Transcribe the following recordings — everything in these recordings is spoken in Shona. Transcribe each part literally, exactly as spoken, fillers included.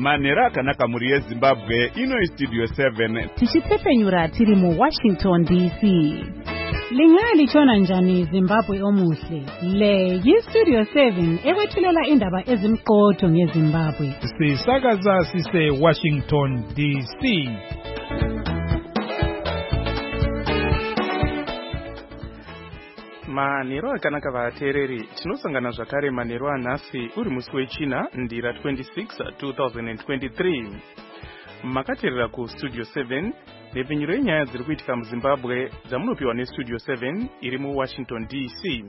manhero akanaka muri yezimbabwe. Ino studio seven tichipfepenyura tiri mu Washington D C. Lingali chona njani Zimbabwe omuhle. Le yi Studio seven ekwethulela indaba ezimqotho ngeZimbabwe. Sisakaza sise Washington D C. Manhero akanaka vateereri, tinosangana zvakare manhero anhasi uri musi wechina ndira twenty-six two thousand twenty-three. Makateerera ku Studio seven nepfenyuro yenyaya dziri kuitika muZimbabwe dzamunopiwa neStudio seven iri mu Washington D C.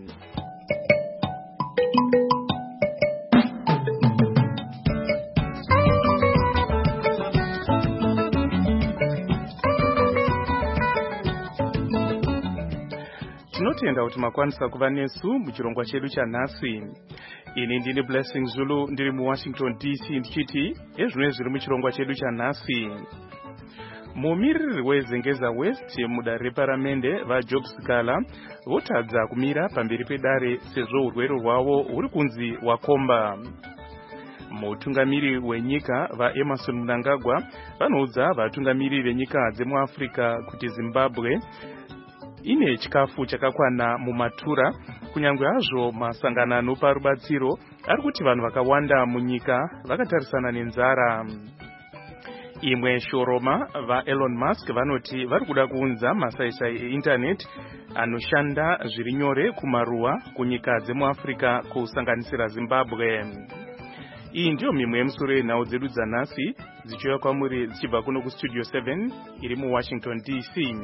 Tinotenda kuti makwanisa kuva nesu muchirongwa chedu chanhasi. Ini ndini Blessing Zulu ndiri mu Washington D C ndichiti ezvino zviri muchirongwa chedu chanhasi. Mumiriri weZengeza West mudare reparamende vaJob Sikala votadza kumira pamberi pedare sezvo urwere rwavo huri kunzi wakomba. Mutungamiri wenyika vaEmerson Mnangagwa vanoudza vatungamiri venyika dzemuAfrica kuti Zimbabwe ine chikafu chakakwana mumatura, kunyangwe hazvo masangano anopa rubatsiro ari kuti vanhu vakawanda munyika vakatarisana nenzara. Imwe shoroma vaElon Musk vanoti vari kuda kuunza masaisai einternet anoshanda zviri nyore kumaruwa kunyika dzemuAfrica kusanganisira Zimbabwe. Iyi ndiyo mimwe yemusoro yenhau dzedu dzanhasi dzichiuya kwamuri dzichibva kuno kuStudio seven iri mu Washington D C.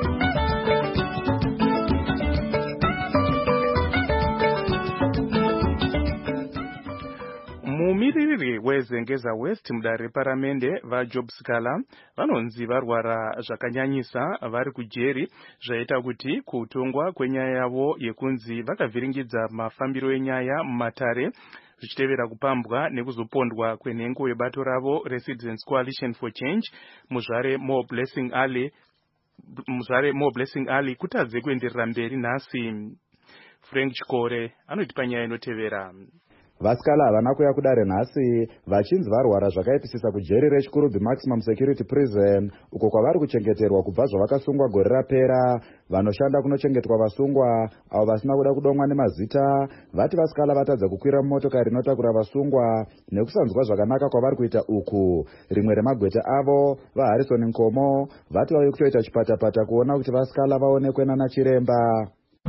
Mumiriri weZengeza West mudare reparamende vaJob Sikala vanonzi varwara zvakanyanyisa vari kujeri, zvaita kuti kutongwa kwenyaya yavo yekunzi vakavhiringidza mafambiro enyaya mumatare zvichitevera kupambwa nekuzopondwa kwenhengo yebato ravo reCitizens Coalition for Change muzvare More Blessing Ali muzvare More Blessing Ali kutadze kuenderera mberi nhasi. Frank Chikore anotipa nyaya inotevera. Vasikala havana kuya kudare nhasi vachinzi varwara zvakaipisisa kujeri reChikurubi Maximum Security Prison uko kwavari kuchengeterwa kubva zvavakasungwa gore rapera. Vanoshanda kunochengetwa vasungwa avo vasina kuda kudomwa nemazita vati vasikala vatadza kukwira mumotokari inotakura vasungwa nekusanzwa zvakanaka kwavari kuita uku. Rimwe remagweta avo vaHarrison Nkomo vati vave kutoita chipatapata kuona kuti vasikala vaonekwe nana chiremba.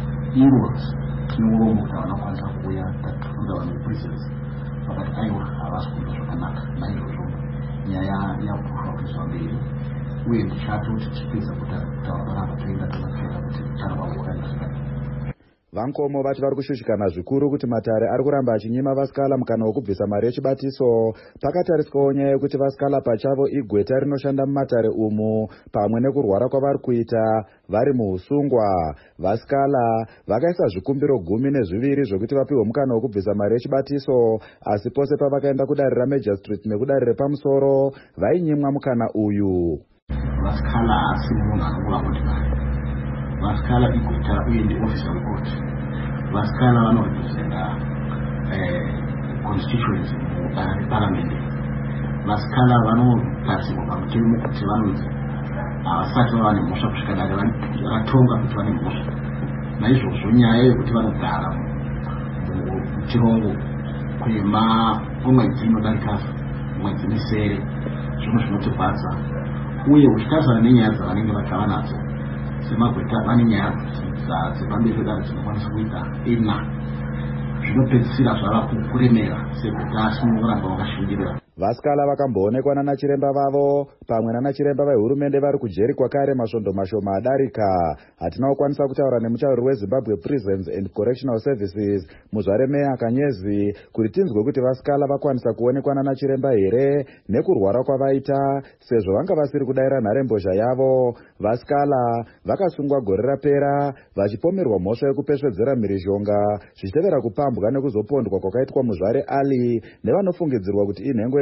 But I was going to connect nine or so. Nyaya ya kuhakikisha mbili. Wewe ndichatu chichipiza kutawala kutenga tunafika kutana kwa mwana. Vankomo vati vari kushushikana zvikuru kuti matare ari kuramba achinyima vasikala mukana wokubvisa mari yechibatiso. Pakatariswawo nyaya yekuti vasikala pachavo igweta rinoshanda mumatare umu pamwe nekurwara kwavari kuita vari muusungwa. Vasikala vakaisa zvikumbiro gumi nezviviri zvokuti vapiwe mukana wokubvisa mari yechibatiso, asi pose pavakaenda kudare raMajor Street nekudare repamusoro vainyimwa mukana uyu. Vasikala asi munhu anokula kuti Vasikala igweta uye ndi official court. Vasikala vanorepresenta eh, constituency mu parliament. Vasikala vanotarisirwa pamutemo kuti vanonzi havasati vava nemhosva kusvika dare vatonga kuti vane mhosva. Naizvozvo nyaya yekuti vanogara muchirongo kwemwedzi inodarika mwedzi misere zvinhu zvinotirwadza, uye uchitarisana nenyaya dzavanenge vakava nadzo semagweta vane nyaya dzepamberi pedare dzinokwanisa kuita ina zvinopedzisira zvava kuremera segweta asi munoramba vakashingirira. Vasikala vakamboonekwa nana chiremba vavo pamwe nana chiremba vehurumende vari kujeri kwakare masvondo mashoma adarika. Hatina kukwanisa kutaura nemuchauri weZimbabwe Prisons and Correctional Services muzvare Meya Kanyezi kuti tinzwe kuti vasikala vakwanisa kuonekwa nana chiremba here nekurwara kwavaita sezvo vanga vasiri kudaira nharembozha yavo. Vasikala vakasungwa gore rapera vachipomerwa mhosva yekupesvedzera mhirizhonga zvichitevera kupambwa nekuzopondwa kwakaitwa muzvare Ali nevanofungidzirwa kuti inhengo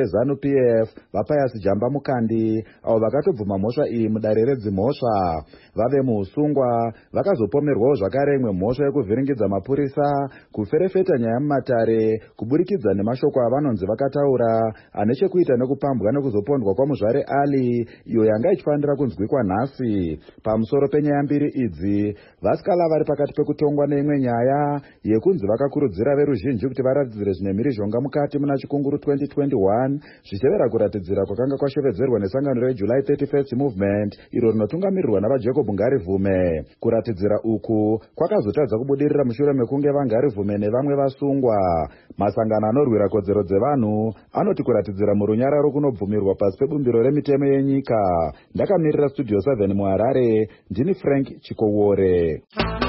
weZanu P F vaPius Jamba Mukandi avo vakatobvuma mhosva iyi mudare redzimhosva. Vave muusungwa vakazopomerwawo zvakare imwe mhosva yekuvhiringidza mapurisa, kuferefeta nyaya mumatare kuburikidza nemashoko avanonzi vakataura ane chekuita nekupambwa nekuzopondwa kwamuzvare Ali, iyo yanga ichifanira kunzwikwa nhasi. Pamusoro penyaya mbiri idzi, vasikala vari pakati pekutongwa neimwe nyaya yekunzi vakakurudzira veruzhinji kuti varatidzire zvine mhirizhonga mukati muna chikunguru twenty twenty-one zvichitevera kuratidzira kwakanga kwashevedzerwa nesangano reJuly thirty-first Movement iro rinotungamirirwa navaJacob Ngarivume. Kuratidzira uku kwakazotadza kubudirira mushure mekunge vaNgarivume nevamwe vasungwa. Masangano anorwira kodzero dzevanhu anoti kuratidzira murunyararo kunobvumirwa pasi pebumbiro remitemo yenyika. Ndakamirira Studio seven muHarare, ndini Frank Chikowore.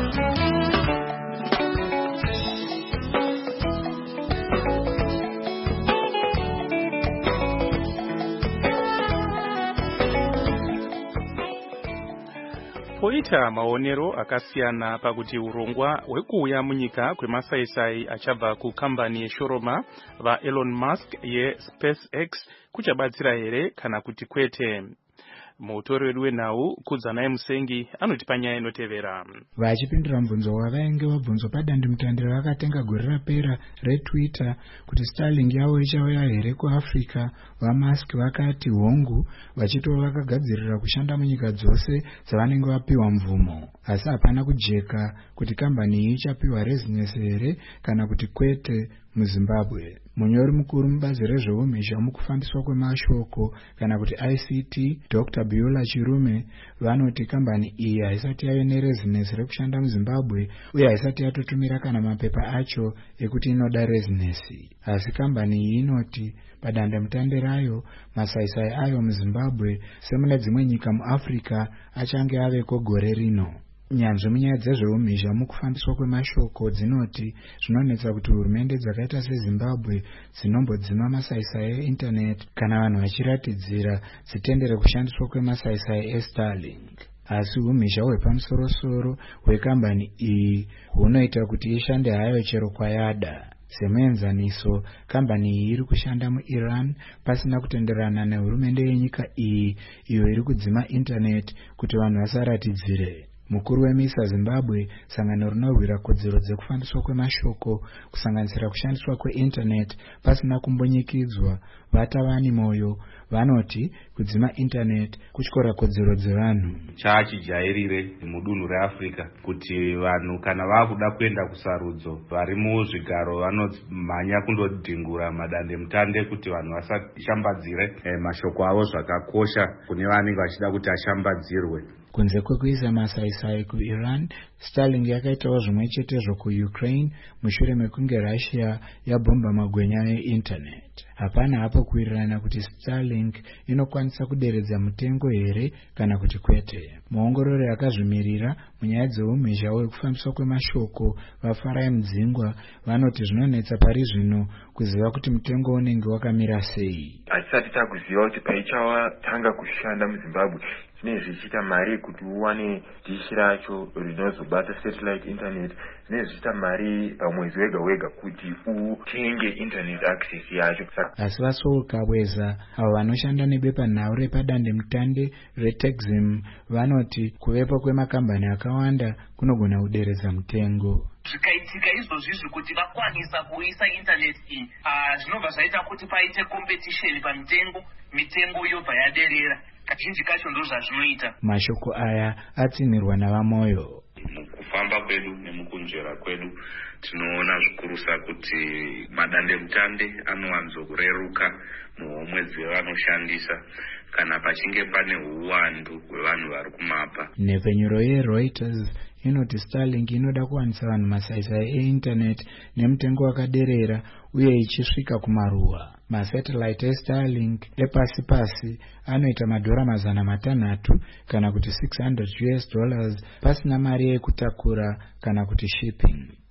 Poita maonero akasiyana pakuti urongwa hwekuuya munyika kwemasaisai achabva kukambani yeshoroma vaElon Musk yeSpaceX kuchabatsira here kana kuti kwete. Mutori wedu wenhau Kudzanai Musengi anotipa nyaya inotevera. Vachipindura mubvunzo wavainge vabvunzwa padandemutande ravakatenga gore rapera reTwitter kuti Starlink yavo ichauya here kuAfrica, vaMusk vakati hongu, vachitova vakagadzirira kushanda munyika dzose dzavanenge vapiwa mvumo. Asi hapana kujeka kuti kambani iyi ichapiwa rezinesi here kana kuti kwete muZimbabwe. Munyori mukuru mubazi rezveumhizha mukufambiswa kwemashoko kana kuti I C T, Doctor Beulah Chirume, vanoti kambani iyi haisati yave nerezinesi rekushanda muZimbabwe uye haisati yatotumira kana mapepa acho ekuti inoda rezinesi. Asi kambani iyi inoti padandemutande rayo masaisai ayo muZimbabwe semune dzimwe nyika muAfrica achange aveko gore rino. Nyanzvi munyaya dzezveumhizha mukufambiswa kwemashoko dzinoti zvinonetsa kuti hurumende dzakaita seZimbabwe dzinombodzima masaisai einternet kana vanhu vachiratidzira dzitendere kushandiswa kwemasaisai eStarlink. Asi umhizha hwepamusorosoro hwekambani iyi hunoita kuti ishande hayo chero kwayada. Semuenzaniso, kambani iyi iri kushanda muIran pasina kutenderana nehurumende yenyika iyi iyo iri kudzima internet kuti vanhu vasaratidzire. Mukuru wemisa Zimbabwe, sangano rinorwira kodzero dzekufambiswa kwemashoko kusanganisira kushandiswa kweinternet pasina kumbonyikidzwa, Vatavani Moyo, vanoti kudzima internet kutyora kodzero dzevanhu. Chaachijairire mudunhu reAfrica kuti vanhu kana vakuda kuenda kusarudzo vari muzvigaro vanomhanya kundodhingura madandemutande kuti vanhu vasashambadzire eh, mashoko avo zvakakosha kune vanenge vachida kuti ashambadzirwe. Kunze kwekuisa masaisai kuIran, Starlink yakaitawo zvimwe chetezvo kuUkraine mushure mekunge Russia yabhomba magwenya einternet. Hapana hapo kuwirirana kuti Starlink inokwanisa kuderedza mutengo here kana kuti kwete. Muongorori akazvimirira munyaya dzeumhizha hwekufambiswa kwemashoko vaFarai Mudzingwa vanoti zvinonetsa pari zvino kuziva kuti mutengo unenge wakamira sei. Hatisati takuziva kuti paichawatanga kushanda muZimbabwe zvinenge zvichiita mari kuti uwane dishi racho rinozobata satellite internet, zvinenge zvichiita mari mwezi wega wega kuti utenge internet access yacho. Asi vaSaul Kabweza avo vanoshanda nebepanhau repadandemutande reTexim vanoti kuvepo kwemakambani akawanda kunogona kuderedza mutengo. Zvikaitika izvozvizvi kuti vakwanisa kuisa internet iyi zvinobva zvaita kuti paite competition pamitengo, mitengo yobva yaderera. Kazhinji kacho ndo zvazvinoita. Mashoko aya atsinirwa navaMoyo. Mukufamba kwedu nemukunjera kwedu tinoona zvikurusa kuti madandemutande anowanzo kureruka muhomwe dzevanoshandisa kana pachinge pane uwandu hwevanhu vari kumapa. Nhepfenyuro yeReuters inoti Starlink inoda kuwanisa vanhu masaisai einternet nemutengo wakaderera uye ichisvika kumaruwa. Masatellite eStarlink epasi pasi anoita madhora mazana matanhatu kana kuti six hundred US dollars pasina mari yekutakura kana kuti shipping.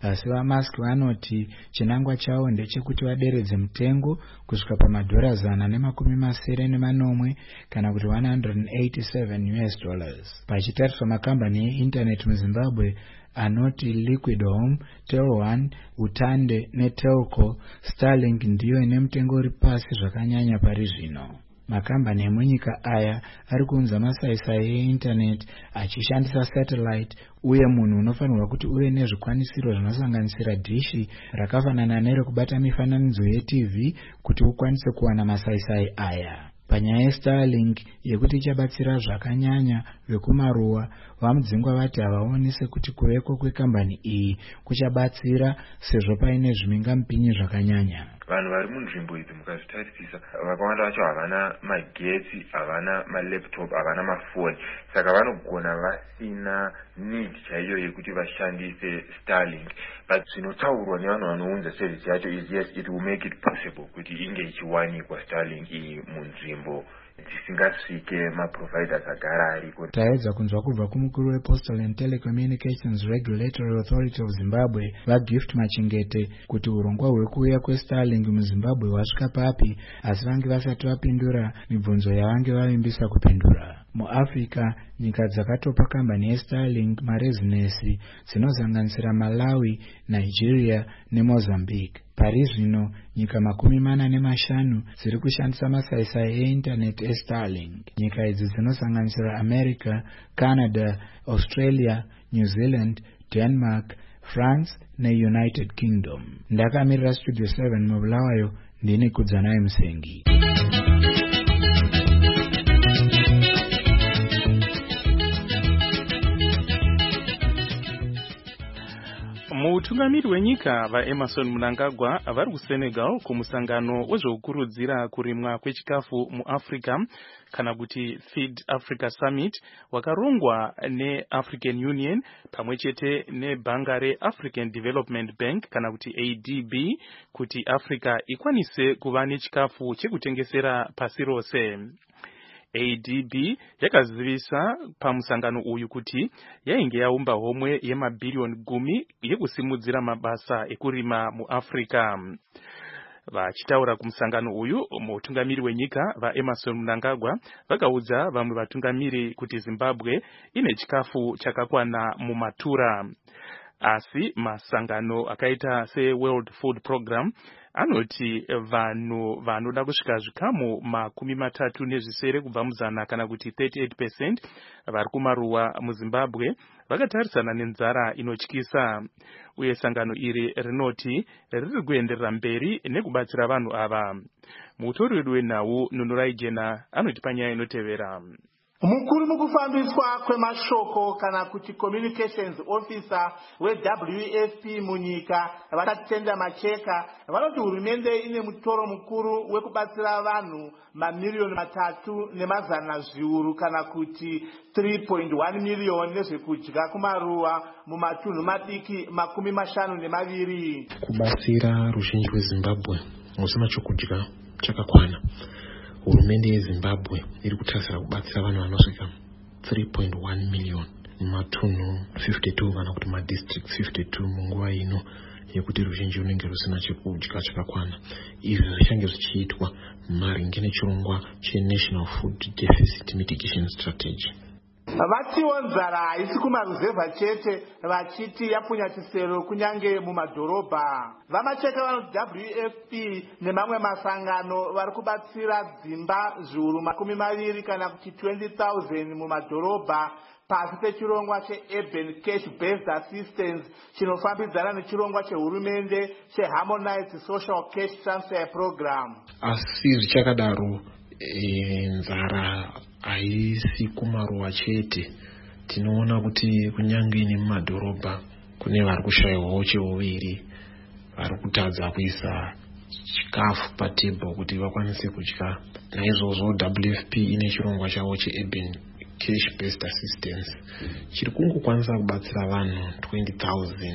asi vamask vanoti chinangwa chavo ndechekuti vaderedze mutengo kusvika pamadhora zana nemakumi masere nemanomwe kana kuti one hundred eighty-seven U S dollars. Pachitariswa makambani einternet muZimbabwe anoti Liquid Home, Tel one, Utande neTelco, Starlink ndiyo ine mutengo uri pasi zvakanyanya pari zvino. Makambani emunyika aya ari kuunza masaisai einternet achishandisa satellite, uye munhu unofanirwa kuti uve nezvikwanisiro zvinosanganisira dhishi rakafanana nerekubata mifananidzo yeT V kuti ukwanise kuwana masaisai aya. Panyaya yeStarlink yekuti ichabatsira zvakanyanya vekumaruwa, vamudzingwa vati havaoni sekuti kuveko kwekambani iyi kuchabatsira sezvo paine zvimingamupinyi zvakanyanya. Vanhu vari munzvimbo idzi mukazvitarisisa vakawanda vacho havana magetsi, havana malaptop, havana mafoni, saka vanogona vasina need chaiyo yekuti vashandise Starlink. But zvinotaurwa nevanhu vanounza service yacho is yes, it will make it possible kuti inge ichiwanikwa Starlink iyi munzvimbo dzisingasvike maproviders agara ariko. Taedza kunzwa kubva kumukuru wePostal and Telecommunications Regulatory Authority of Zimbabwe vaGift Machingete kuti urongwa hwekuuya kweStarlink muZimbabwe hwasvika papi, asi vange vasati vapindura mibvunzo yavange vavimbisa kupindura. MuAfrica, nyika dzakatopa kambani yeStarlink marezinesi dzinosanganisira Malawi, Nigeria neMozambique. Pari zvino nyika makumi mana nemashanu dziri kushandisa masaisai einternet eStarlink. Nyika idzi dzinosanganisira America, Canada, Australia, New Zealand, Denmark, France neUnited Kingdom. Ndakamirira Studio seven mubulawayo, ndini Kudzanai Musengi. Mutungamiri wenyika vaEmerson Mnangagwa vari kuSenegal kumusangano wezvokukurudzira kurimwa kwechikafu muAfrica kana kuti Feed Africa Summit wakarongwa neAfrican Union pamwechete nebhanga reAfrican Development Bank kana kuti A D B kuti Africa ikwanise kuva nechikafu chekutengesera pasi rose. A D B yakazivisa pamusangano uyu kuti yainge yaumba homwe yemabhiriyoni gumi yekusimudzira mabasa ekurima muAfrica. Vachitaura kumusangano uyu, mutungamiri wenyika vaEmerson Mnangagwa vakaudza vamwe vatungamiri kuti Zimbabwe ine chikafu chakakwana mumatura. Asi masangano akaita seWorld Food Program anoti vanhu vanoda kusvika zvikamu makumi matatu nezvisere kubva muzana kana kuti thirty-eight percent vari kumaruwa muZimbabwe vakatarisana nenzara inotyisa, uye sangano iri rinoti riri kuenderera mberi nekubatsira vanhu ava. Mutori wedu wenhau Nunurai Jena anoti panyaya inotevera. Mukuru mukufambiswa kwemashoko kana kuti communications officer weW F P munyika vakatenda macheka vanoti hurumende ine mutoro mukuru wekubatsira vanhu mamiliyoni matatu nemazana zviuru kana kuti three point one million nezvekudya kumaruwa mumatunhu madiki makumi mashanu nemaviri. Kubatsira ruzhinji rweZimbabwe musina chokudya chakakwana. Hurumende yeZimbabwe iri kutarisira kubatsira vanhu vanosvika three point one million mumatunhu fifty-two kana kuti madistrict fifty-two munguva ino yekuti ruzhinji runenge rusina chekudya chakakwana. Izvi zvichange zvichiitwa maringe nechirongwa cheNational Food Deficit Mitigation Strategy. Vatiwo nzara haisi kumaruzevha chete vachiti yapunyatisero kunyange mumadhorobha. Vamacheka vanoti W F P nemamwe masangano vari kubatsira dzimba zviuru makumi maviri kana kuti twenty thousand mumadhorobha pasi pechirongwa cheUrban Cash Based Assistance chinofambidzana nechirongwa chehurumende cheHarmonized Social Cash Transfer Program. Asi zvichakadaro nzara haisi kumaruwa chete. Tinoona kuti kunyange nemumadhorobha kune vari kushayiwawo cheuviri, vari kutadza kuisa chikafu patebho kuti vakwanise kudya. Naizvozvo W F P ine chirongwa chavo cheUrban Cash Based Assistance chiri kungokwanisa kubatsira vanhu twenty thousand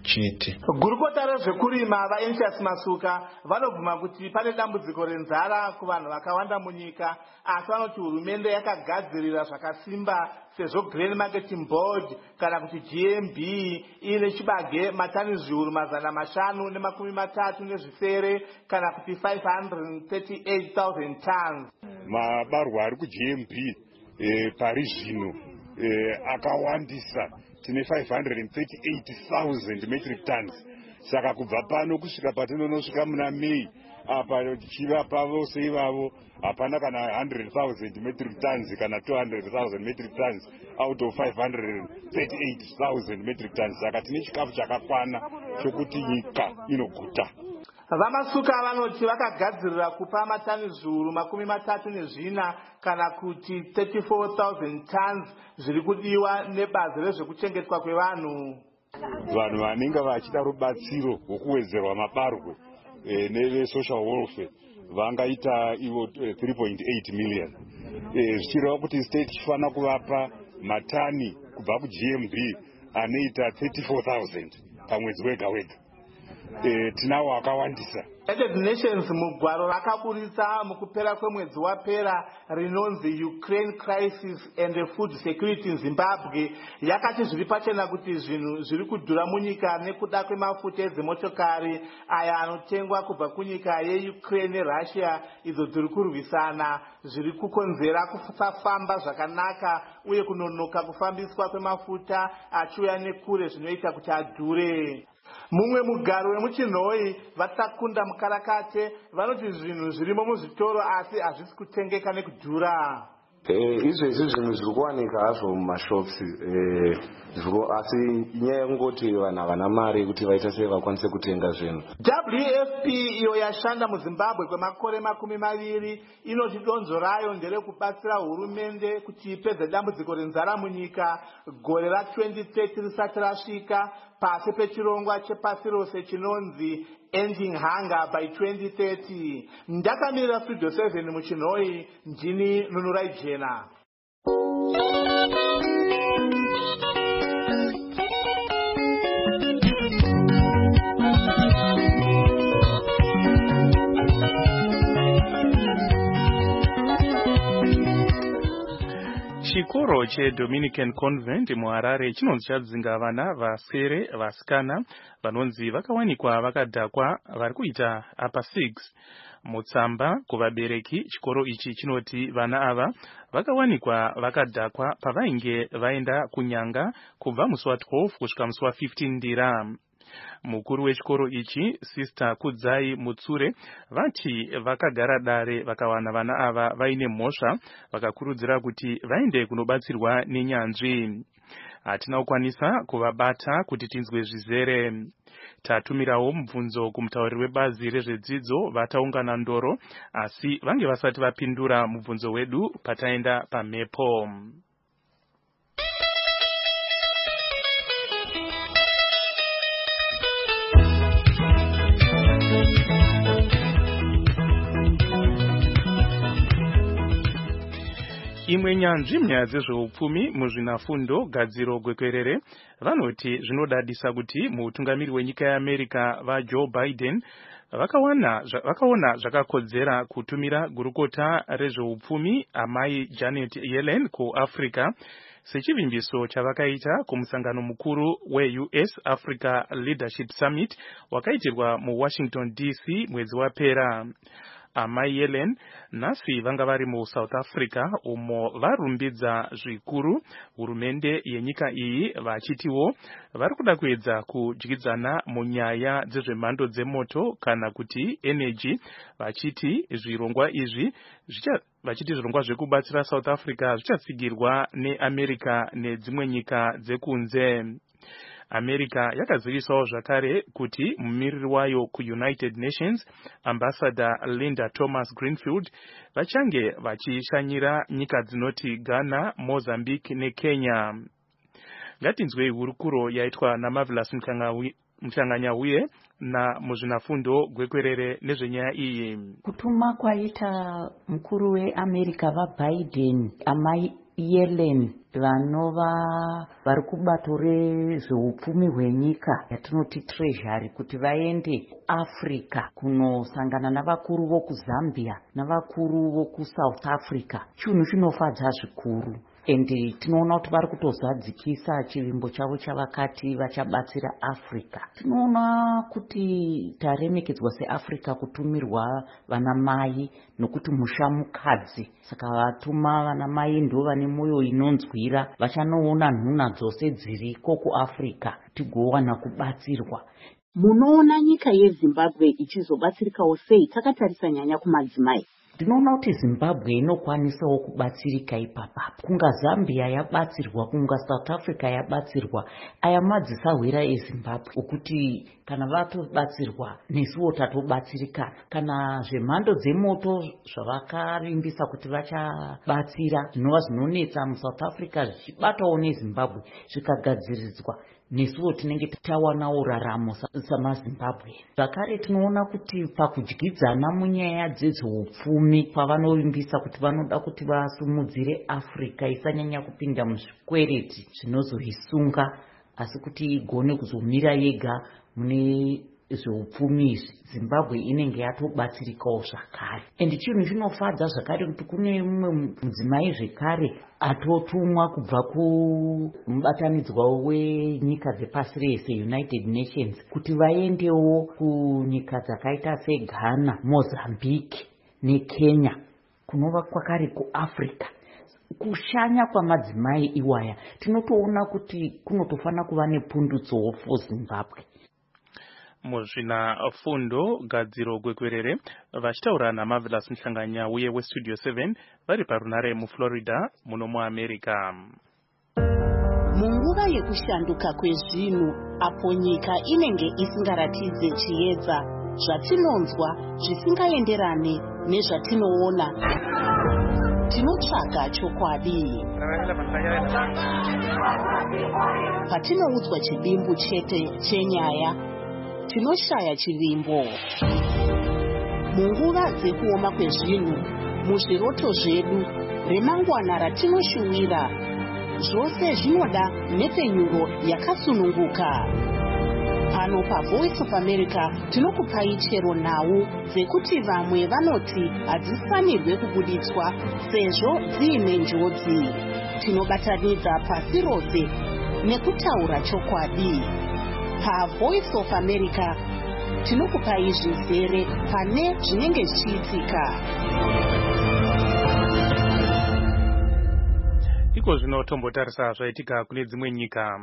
chete. Gurukota rezvekurima vaEntius Masuka vanobvuma kuti pane dambudziko renzara kuvanhu vakawanda munyika, asi vanoti hurumende yakagadzirira zvakasimba sezvo Grain Marketing Board kana kuti G M B ine chibage matani zviuru mazana mashanu nemakumi matatu nezvisere kana kuti five hundred thirty-eight thousand tons. Mabarwa ari ku G M B eh, pari zvino eh, akawandisa tine five hundred thirty-eight thousand metric tons. Saka kubva pano kusvika patinonosvika muna May apa tichivapa vose ivavo hapana kana one hundred thousand metric tons kana two hundred thousand metric tons out of five hundred thirty-eight thousand metric tons. Saka tine chikafu chakakwana chokuti nyika inoguta. Vamasuka vanoti vakagadzirira kupa matani zviuru makumi matatu nezvina kana kuti thirty-four thousand tons zviri kudiwa nebazi rezvekuchengetwa kwevanhu. Vanhu vanenge vachida rubatsiro rwokuwedzerwa mabarwe e, neve-social welfare vangaita ivo three point eight million. E, zvichireva kuti state chifana kuvapa matani kubva ku G M B anoita thirty-four thousand pamwedzi wega wega. E, tinawo akawandisa. United Nations mugwaro rakaburitsa mukupera kwemwedzi wapera rinonzi Ukraine Crisis and Food Security in Zimbabwe yakati zviri pachena kuti zvinhu zviri kudhura munyika nekuda kwemafuta edzimotokari aya anotengwa kubva kunyika yeUkraine neRussia idzo dziri kurwisana zviri kukonzera kusafamba zvakanaka uye kunonoka kufambiswa kwemafuta achiuya nekure zvinoita kuti adhure. Mumwe mugaro wemuchinhoi vatakunda mukarakate vanoti zvinhu zvirimo muzvitoro asi hazvisi kutengeka nekudhura. Izvezvi zvinhu zviri kuwanika hazvo mumashops asi inyaya yekungoti vanhu havana mari kuti vaita sei vakwanise kutenga zvinhu. W F P iyo yashanda muZimbabwe kwemakore makumi maviri inoti donzo rayo nderekubatsira hurumende kuti ipedze dambudziko renzara munyika gore ra twenty thirty risati rasvika pasi pechirongwa chepasi rose chinonzi Ending Hunger by twenty thirty. Ndakamirira Studio seven muchinhoi, ndini Nunurai Jena. Chikoro cheDominican Convent muHarare chinonzi chadzinga vana vasere vasikana vanonzi vakawanikwa vakadhakwa vari kuita apa six. Mutsamba kuvabereki chikoro ichi chinoti vana ava vakawanikwa vakadhakwa pavainge vaenda kunyanga kubva musi wa twelve kusvika musi wa fifteen ndira. Mukuru wechikoro ichi Sister Kudzai Mutsure vati vakagara dare vakawana vana ava vaine mhosva vakakurudzira kuti vaende kunobatsirwa nenyanzvi. Hatina kukwanisa kuvabata kuti tinzwe zvizere. Tatumirawo mubvunzo kumutauriri webazi rezvedzidzo vataungana ndoro asi vange vasati vapindura mubvunzo wedu pataenda pamhepo. Imwe nyanzvi munyaya dzezveupfumi muzvinafundo gadziro gwekwerere vanoti zvinodadisa kuti mutungamiri wenyika yeAmerica vaJoe Biden vakawana vakaona zvakakodzera kutumira gurukota rezveupfumi amai Janet Yellen kuAfrica sechivimbiso chavakaita kumusangano mukuru weU S Africa Leadership Summit wakaitirwa muWashington D C mwedzi wapera. Amai Yellen nasi vanga vari muSouth Africa umo varumbidza zvikuru hurumende yenyika iyi vachitiwo vari kuda kuedza kudyidzana munyaya dzezvemhando dzemoto kana kuti energy vachiti zvirongwa izvi zvicha vachiti zvirongwa zvekubatsira South Africa zvichatsigirwa neAmerica nedzimwe nyika dzekunze. America yakazivisawo zvakare kuti mumiriri wayo kuUnited Nations Ambassador Linda Thomas Greenfield vachange vachishanyira nyika dzinoti Ghana, Mozambique neKenya. Ngatinzwei hurukuro yaitwa naMarvelous Mhlanganyauye na muzvinafundo gwekwerere nezvenyaya iyi. Kutuma kwaita mukuru weAmerica vaBiden amai Yellen vanova vari kubato rezveupfumi hwenyika yatinoti treasury kuti vaende Africa kunosangana navakuru vokuzambia navakuru vokusouth Africa. Chinhu chinofadza zvikuru. Endi tinoona kuti vari kutozadzikisa chivimbo chavo chavakati vachabatsira Africa. Tinoona kuti taremekedzwa seAfrica kutumirwa vana mai nokuti mushamukadzi. Saka vatuma vana mai ndo vane moyo inonzwira vachanoona nhuna dzose dziriko kuAfrica tigowana kubatsirwa. Munoona nyika yeZimbabwe ichizobatsirikawo sei takatarisa nyanya kumadzimai? Tinoona kuti Zimbabwe inokwanisawo kubatsirika ipapa. Kunga Zambia yabatsirwa, kunga South Africa yabatsirwa, aya madzisawira eZimbabwe ukuti kana vatobatsirwa nesuwo tatobatsirika. Kana zvemhando dzemoto zvavakarimbisa kuti vachabatsira zvinova zvinonetsa muSouth Africa zvichibatawo neZimbabwe zvikagadzirizwa, nesuwo tinenge tawanawo raramo samaZimbabwe. Zvakare tinoona kuti pakudyidzana munyaya dzezveupfumi pavanovimbisa kuti vanoda kuti vasumudzire Africa isanyanya kupinda muzvikwereti zvinozoisunga asi kuti igone kuzomira yega mune zveupfumi izvi, Zimbabwe inenge yatobatsirikawo zvakare. Endi chinhu chinofadza zvakare kuti kune mumwe mudzimai zvekare atotumwa kubva kumubatanidzwa wenyika dzepasi rese United Nations kuti vaendewo kunyika dzakaita seGhana, Mozambique neKenya kunova kwakare kuAfrica. Kushanya kwamadzimai iwaya tinotoona kuti kunotofana kuva nepundutso for Zimbabwe. Muzvina fundo gadziro gwekwerere vachitaura naMarvelous Mhlanganya uye weStudio seven vari parunare muFlorida muno muAmerica. Munguva yekushanduka kwezvinhu apo nyika inenge isingaratidze chiedza zvatinonzwa zvisingaenderane nezvatinoona, tinotsvaga chokwadi. Patinoudzwa chidimbu chete chenyaya tinoshaya chivimbo. Munguva dzekuoma kwezvinhu, muzviroto zvedu, remangwana ratinoshuwira, zvose zvinoda nepfenyuro yakasununguka. Pano paVoice of America tinokupai chero nhau dzekuti vamwe vanoti hadzifanirwe kubuditswa sezvo dziine njodzi. Tinobatanidza pasi rose nekutaura chokwadi. PaVoice of America tinokupai zvizere pane zvinenge zvichiitika. Iko zvino tombotarisa zvaitika kune dzimwe nyika.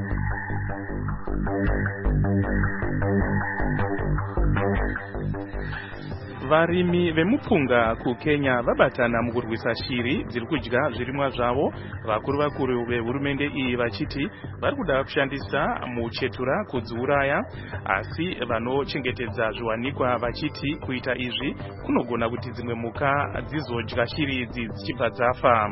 Varimi vemupunga kuKenya vabatana mukurwisa shiri dziri kudya zvirimwa zvavo. Vakuru vakuru vehurumende iyi vachiti vari kuda kushandisa muchetura kudziuraya, asi vanochengetedza zviwanikwa vachiti kuita izvi kunogona kuti dzimwe mhuka dzizodya shiri idzi dzichibva dzafa.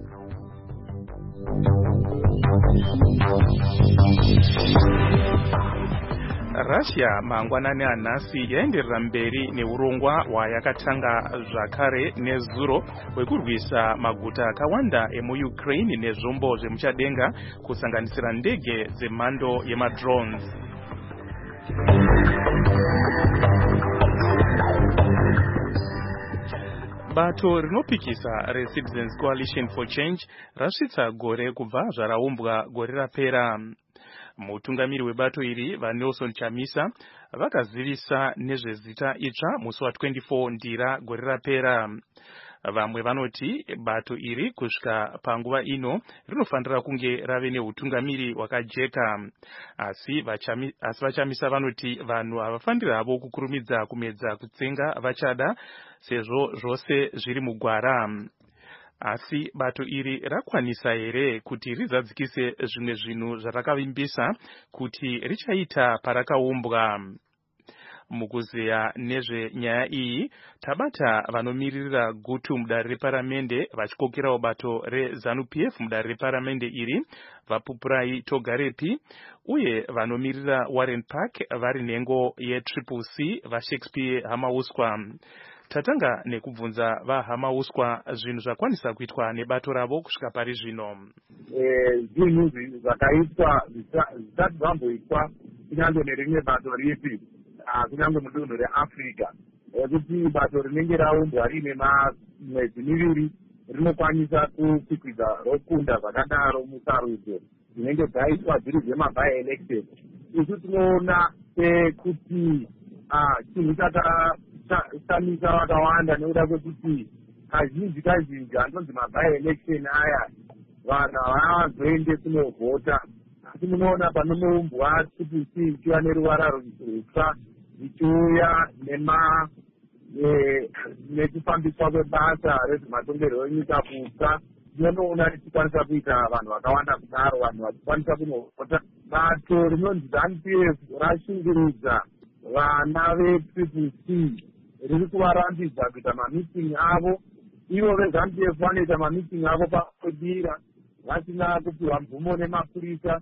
Russia mangwanani anhasi yaenderera mberi neurongwa hwayakatanga zvakare nezuro hwekurwisa maguta akawanda emuUkraine nezvombo zvemuchadenga kusanganisira ndege dzemhando yemadrones. Bato rinopikisa reCitizens Coalition for Change rasvitsa gore kubva zvaraumbwa gore rapera. Mutungamiri webato iri vaNelson Chamisa vakazivisa nezvezita itsva musi wa24 ndira gore rapera. Vamwe vanoti bato iri kusvika panguva ino rinofanira kunge rave neutungamiri wakajeka, asi vachami, asi vachamisa vanoti vanhu havafaniri havo kukurumidza kumedza kutsenga vachada sezvo zvose zviri mugwara. Asi bato iri rakwanisa here kuti rizadzikise zvimwe zvinhu zvarakavimbisa kuti richaita parakaumbwa. Mukuzeya nezvenyaya iyi tabata vanomiririra gutu mudare reparamende vachikokerawo bato reZANU-P F mudare reparamende iri vaPupurai Togarepi uye vanomiririra Warren Park vari nhengo yeTriple C vaShakespeare Hamauswa. tatanga nekubvunza vahama uswa zvinhu zvakwanisa kuitwa nebato ravo kusvika pari zvino. Zvinhu zvakaitwa zvisati zvamboitwa kunyange nerimwe bato ripi kunyange mudunhu reAfrica kuti bato rinenge raumbwa riine mwedzi miviri rinokwanisa kupikwidza rokunda zvakadaro musarudzo dzinenge dzaitwa dziri dzemaby election. Isu tinoona kuti chinhu chakashamisa vakawanda nekuda kwekuti kazhinji kazhinji anonzi maby election aya vanhu havaazoende kunovhota, asi munoona panonoumbwa chipusi ichiva neruvara rutsva ichiuya nema nekufambiswa kwebasa rezvematongerwo enyika kutsva, tinonoona richikwanisa kuita vanhu vakawanda kudaro, vanhu vachikwanisa kunovhota. Bato rinonzi ZANU P F rashingurudza vana vetriple C riri kuvarambidza kuita mamiting avo. Ivo veZANU P F vanoita mamiting avo pakodira vasina kupiwa mvumo nemapurisa.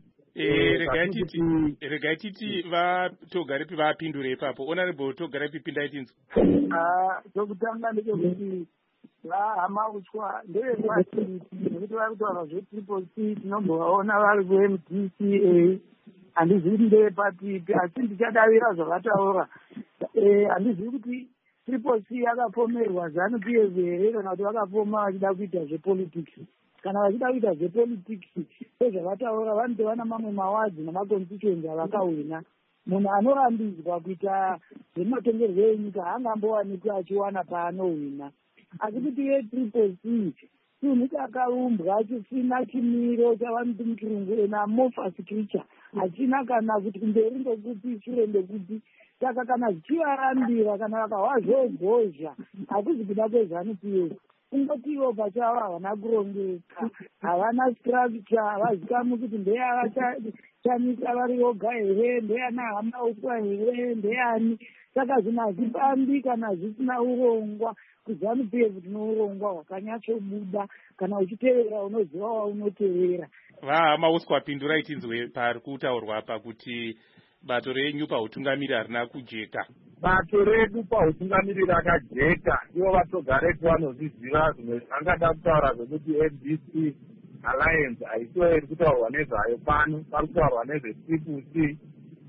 Regai titi vatogaripi vapindure ipapo. Honorable togaripi pindai tinzwa. Chokutanga ndechekuti vahama uswa ndevekuwashington nekuti vari kutaura zvetriple C tinombovaona vari kuM D C A. Handizivi ndepatipi asi ndichadavira zvavataura. Handizivi kuti triple C yakapomerwa ZANU P F here kana kuti vakapoma vachida kuita zvepolitics. Kana vachida kuita zvepolitics sezvavataura vanoti vana mamwe mawadzi namaconstituency avakahwina. Munhu anorambidzwa kuita zvematongerwo enyika haangambowanikwi achiwana paanohwina. Asi kuti yetriple C chinhu chakaumbwa chisina chimiro chavanoti muchirungu ena amorphous creature, hachina kana kuti kumberi ndokuti shure ndokuti. Saka kana zvichivarambira kana vakahwazvogozha hakuzi kuda kweZANU P F. Kungotiwo pachavo havana kurongeka, havana structure, havazikamwi kuti ndeyavachanisa vari voga here, ndeyana hama uswa here, ndeyani. Saka zvinhu hazvifambi kana zvisina urongwa. KuZANU P F tino urongwa hwakanyatsobuda, kana uchitevera unoziva waunotevera. Vahama uswa pindurai tinzwe pari kutaurwa apa kuti bato renyu pautungamiri harina kujeka. Bato redu pautungamiri rakajeka, ivo vatogaretu vanozviziva zvimwe zvangada kutaura zvekuti M D C Alliance haisiwo iri kutaurwa nezvayo pano, pari kutaurwa nezvetriple C.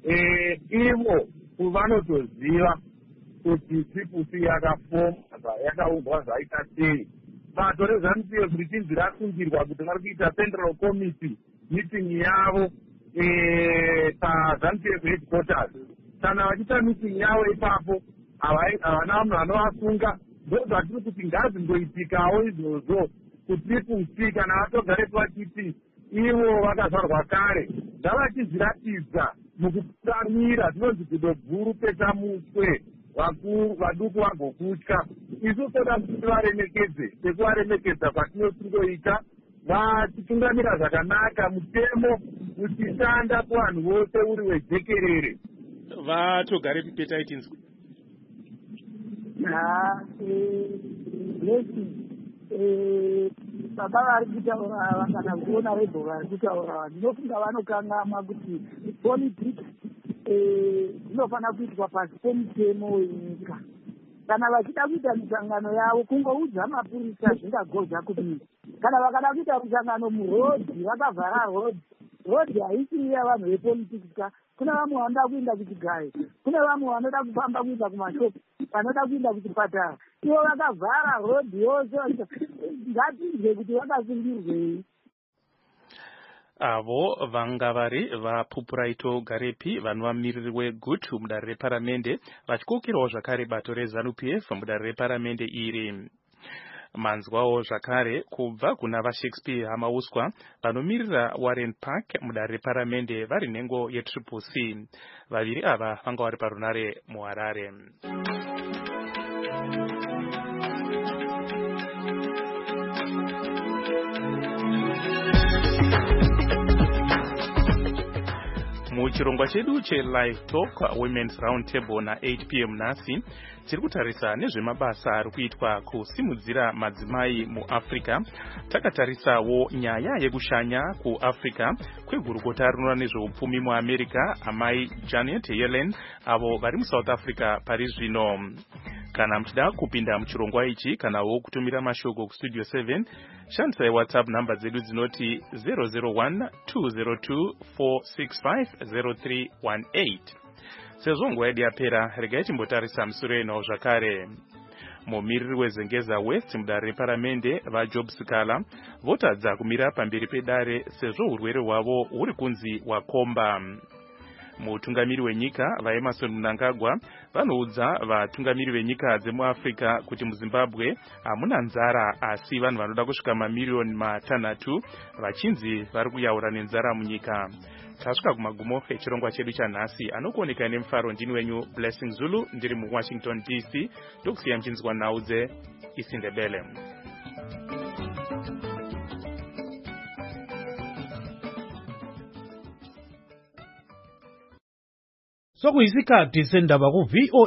Ivo vanotoziva kuti triple C yakafoma yakaumbwa zvaita sei. Bato reZANU P F richinzi rasungirwa kuti vari kuita Central Committee meeting yavo paZANU P F headquarters. Kana vachiita meeting yavo ipapo havana vanhu vanovasunga. Ndozvatiri kuti ngazvingoitikawo izvozvo kutriple C kana vatogaretu vachiti ivo vakazvarwa kare ndavachizviratidza mukutamira zvinonzi kudobvuru petamuswe vaduku vagokutya. Isu toda kuti varemekedze sekuvaremekedza kwatinotiri kuita vachitungamira zvakanaka, mutemo uchishanda kuvanhu vose uri wejekerere. Vatogare pipeta itinzwa. Ha, blessing. Baba vari kutaura kana kuona rebho vari kutaura ndinofunga vanokangama kuti politics zvinofana kuitwa pasi pemutemo wenyika. Kana vachida kuita misangano yavo kungoudza mapurisa zvingagoza kudini. Kana vakada kuita misangano murodhi vakavhara rodhi, rodhi haisi yavanhu vepolitics ka. Kuna vamwe vanoda kuenda kuchigayo, kuna vamwe vanoda kufamba kuenda kumashopi, vanoda kuenda kuchipatara. Ivo vakavhara rodhi yose, ngatinzwe kuti vakasungirwei. Avo vanga vari vaPupuraito Garepi vanova mumiriri weGutu mudare reparamende vachikokerawo zvakare bato reZANU P F mudare reparamende iri. Manzwawo zvakare kubva kuna vaShakespeare Hamauswa vanomirira Warren Park mudare reparamende vari nhengo yetriple C. Vaviri ava vanga vari parunare muHarare. Muchirongwa chedu cheLive Talk Women's Roundtable na eight p m nhasi tiri kutarisa nezvemabasa ari kuitwa kusimudzira madzimai muAfrica. Takatarisawo nyaya yekushanya kuAfrica kwegurukota rinoona nezveupfumi muAmerica amai Janet Yellen avo vari muSouth Africa pari zvino. kana mchida kupinda mchirongwa ichi kana wo kutumira mashoko ku studio seven shandisai WhatsApp number zedu dzinoti zero zero one two zero two four six five zero three one eight. Sezvo nguva yedu yapera, regai timbotarisa musoro eno zvakare. Mumiriri wezengeza West mudare reparamende vaJob Sikala votadza kumira pamberi pedare sezvo urwere hwavo huri kunzi wakomba. Mutungamiri wenyika vaEmerson Mnangagwa vanoudza vatungamiri venyika dzemuAfrica kuti muZimbabwe hamuna nzara asi vanhu vanoda kusvika mamiliyoni matanhatu vachinzi vari kuyaura nenzara munyika. Tasvika kumagumo echirongwa chedu chanhasi anokuoneka nemufaro ndini wenyu Blessing Zulu ndiri muWashington D C ndokusiya mchinzwa naudze Isindebele. Sokuyisikhathi sendaba ku V O